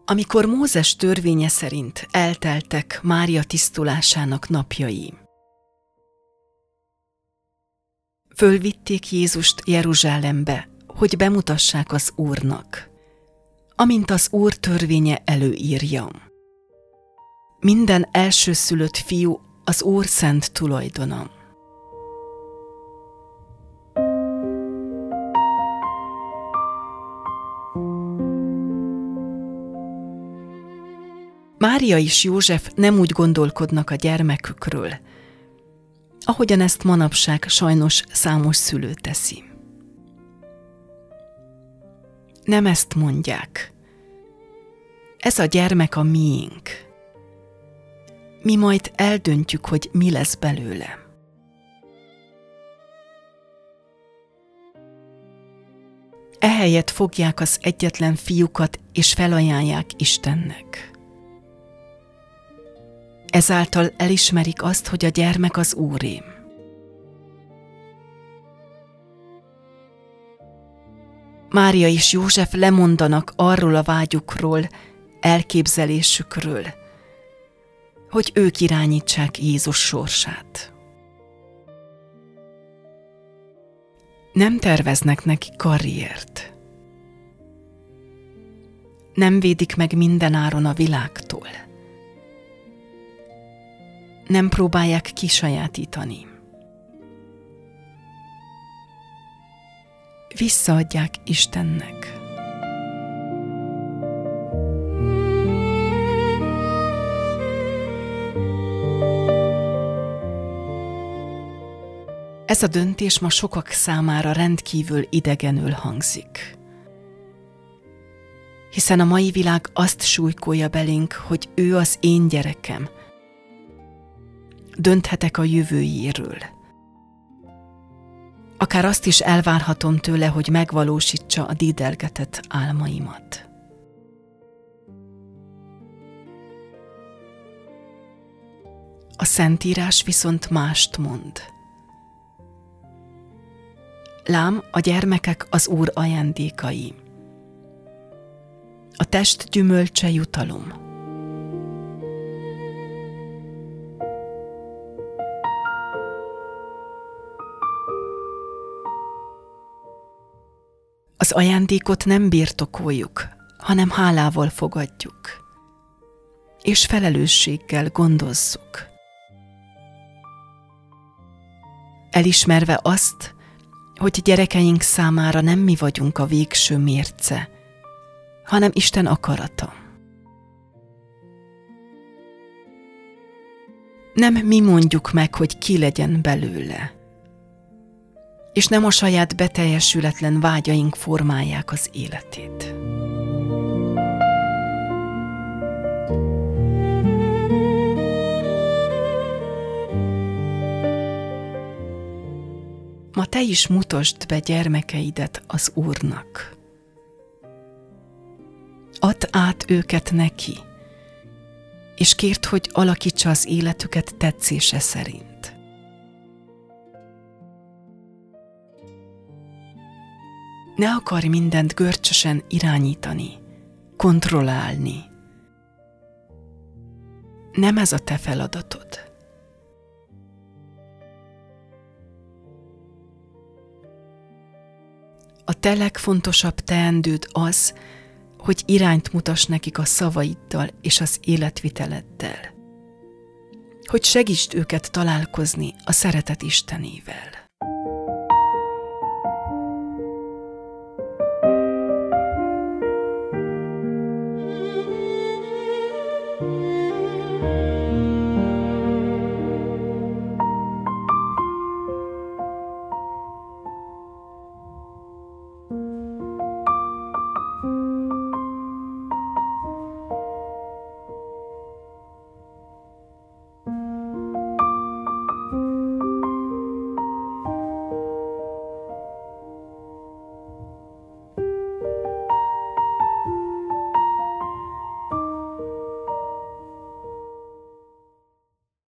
Amikor Mózes törvénye szerint elteltek Mária tisztulásának napjai, fölvitték Jézust Jeruzsálembe, hogy bemutassák az Úrnak, amint az Úr törvénye előírja. Minden elsőszülött fiú az Úr szent tulajdona. Mária és József nem úgy gondolkodnak a gyermekükről, ahogyan ezt manapság sajnos számos szülő teszi. Nem ezt mondják. Ez a gyermek a miénk. Mi majd eldöntjük, hogy mi lesz belőle. Ehelyett fogják az egyetlen fiukat és felajánlják Istennek. Ezáltal elismerik azt, hogy a gyermek az Úré. Mária és József lemondanak arról a vágyukról, elképzelésükről, hogy ők irányítsák Jézus sorsát. Nem terveznek neki karriert. Nem védik meg mindenáron a világtól. Nem próbálják kisajátítani. Visszaadják Istennek. Ez a döntés ma sokak számára rendkívül idegenül hangzik. Hiszen a mai világ azt súlykolja belénk, hogy ő az én gyerekem. Dönthetek a jövőjéről. Akár azt is elvárhatom tőle, hogy megvalósítsa a dédelgetett álmaimat. A Szentírás viszont mást mond. Lám, a gyermekek az Úr ajándékai. A test gyümölcse jutalom. Az ajándékot nem birtokoljuk, hanem hálával fogadjuk, és felelősséggel gondozzuk. Elismerve azt, hogy gyerekeink számára nem mi vagyunk a végső mérce, hanem Isten akarata. Nem mi mondjuk meg, hogy ki legyen belőle, és nem a saját beteljesületlen vágyaink formálják az életét. Ma te is mutasd be gyermekeidet az Úrnak. Add át őket neki, és kérd, hogy alakítsa az életüket tetszése szerint. Ne akarj mindent görcsösen irányítani, kontrollálni. Nem ez a te feladatod. A te legfontosabb teendőd az, hogy irányt mutass nekik a szavaiddal és az életviteleddel. Hogy segítsd őket találkozni a szeretet Istenével.